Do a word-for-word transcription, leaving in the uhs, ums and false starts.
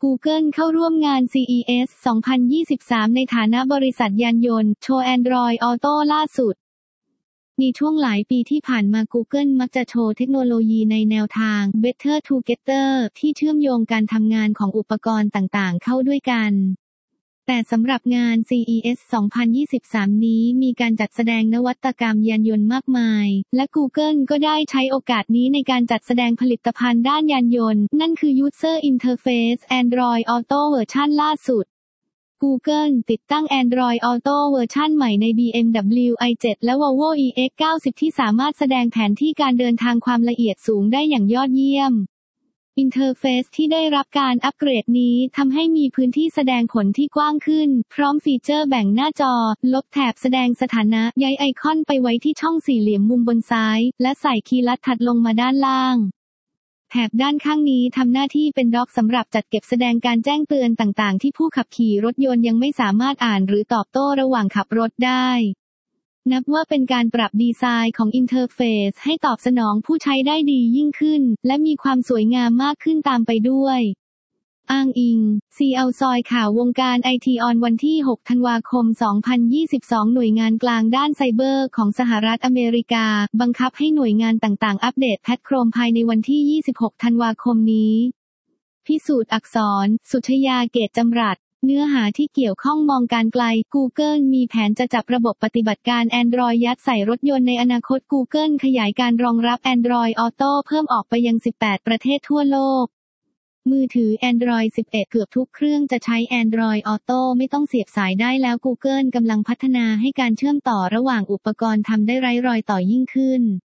Google เข้าร่วมงาน ซี อี เอส สองพันยี่สิบสาม ในฐานะบริษัทยานยนต์ โชว์ Android Auto ล่าสุดในช่วงหลายปีที่ผ่านมา Google มักจะโชว์เทคโนโลยีในแนวทาง Better Together ที่เชื่อมโยงการทำงานของอุปกรณ์ต่างๆเข้าด้วยกันแต่สำหรับงาน ซี อี เอส สองพันยี่สิบสาม นี้มีการจัดแสดงนวัตกรรมยานยนต์มากมายและ Google ก็ได้ใช้โอกาสนี้ในการจัดแสดงผลิตภัณฑ์ด้านยานยนต์นั่นคือ User Interface Android Auto เวอร์ชันล่าสุด Google ติดตั้ง Android Auto เวอร์ชันใหม่ใน บี เอ็ม ดับเบิลยู ไอ เซเว่น และ Volvo อี เอ็กซ์ เก้าสิบ ที่สามารถแสดงแผนที่การเดินทางความละเอียดสูงได้อย่างยอดเยี่ยมอินเทอร์เฟซที่ได้รับการอัปเกรดนี้ทำให้มีพื้นที่แสดงผลที่กว้างขึ้นพร้อมฟีเจอร์แบ่งหน้าจอลบแถบแสดงสถานะย้ายไอคอนไปไว้ที่ช่องสี่เหลี่ยมมุมบนซ้ายและใส่คีย์ลัดถัดลงมาด้านล่างแถบด้านข้างนี้ทำหน้าที่เป็นด็อกสำหรับจัดเก็บแสดงการแจ้งเตือนต่างๆที่ผู้ขับขี่รถยนต์ยังไม่สามารถอ่านหรือตอบโต้ระหว่างขับรถได้นับว่าเป็นการปรับดีไซน์ของอินเทอร์เฟซให้ตอบสนองผู้ใช้ได้ดียิ่งขึ้นและมีความสวยงามมากขึ้นตามไปด้วยอ้างอิง ซี แอล ซอยข่าววงการไอทีออนวันที่หกธันวาคมสองพันยี่สิบสองหน่วยงานกลางด้านไซเบอร์ของสหรัฐอเมริกาบังคับให้หน่วยงานต่างๆอัปเดตแพทโครมภายในวันที่ยี่สิบหกธันวาคมนี้พิสูจน์อักษรสุชยาเกตจำรัดเนื้อหาที่เกี่ยวข้องมองการไกล Google มีแผนจะจับระบบปฏิบัติการ Android ยัดใส่รถยนต์ในอนาคต Google ขยายการรองรับ Android Auto เพิ่มออกไปยังสิบแปดประเทศทั่วโลกมือถือ Android สิบเอ็ด เกือบทุกเครื่องจะใช้ Android Auto ไม่ต้องเสียบสายได้แล้ว Google กำลังพัฒนาให้การเชื่อมต่อระหว่างอุปกรณ์ทำได้ไร้รอยต่อยิ่งขึ้น